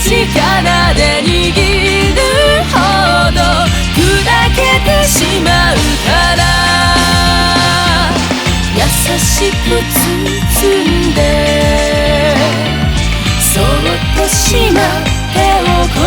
力で握るほど砕けてしまうから優しく包んでそっとしまっておこ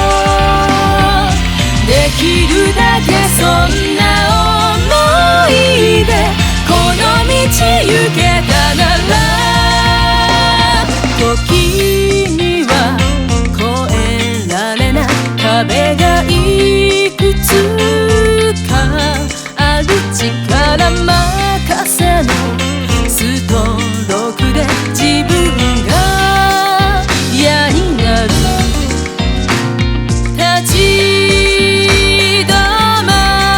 うできるだけそんな想いでこの道行けたなら時には越えられない壁がいくつかある力任せのストロークで自分が嫌になる立ち止ま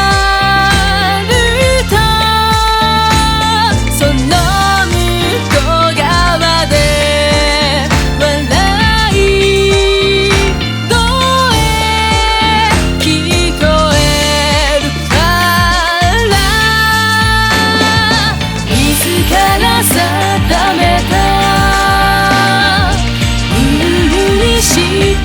るとその向こう側で笑い声聞こえるから自ら定めたルールに従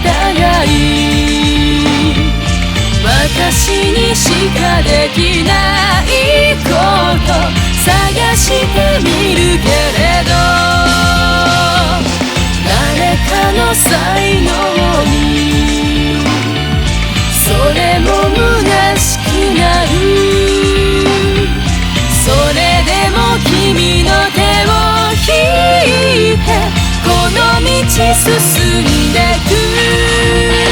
い私にしかできないこと探してみるけれど誰かの才能にそれも虚しくなるそれでも君の手を引いてこの道進んでく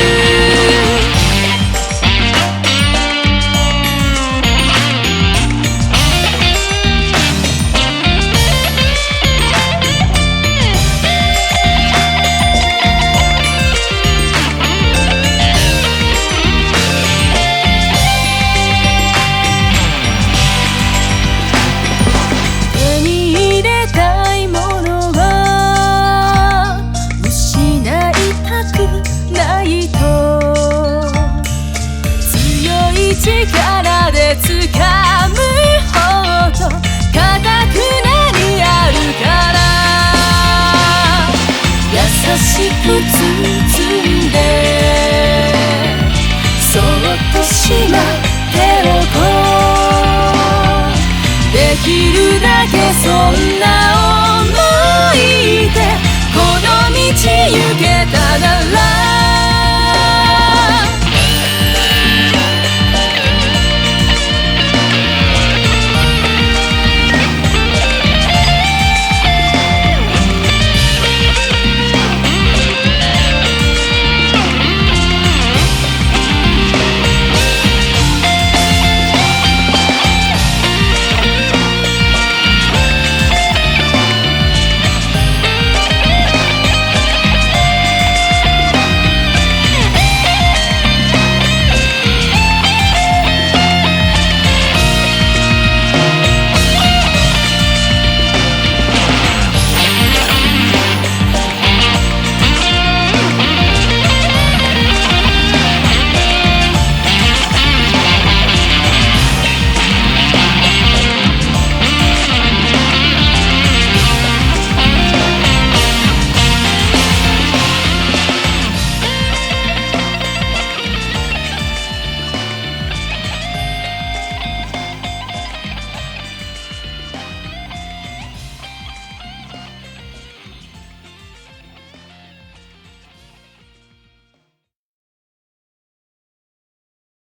力で掴むほど固くなりあるから優しく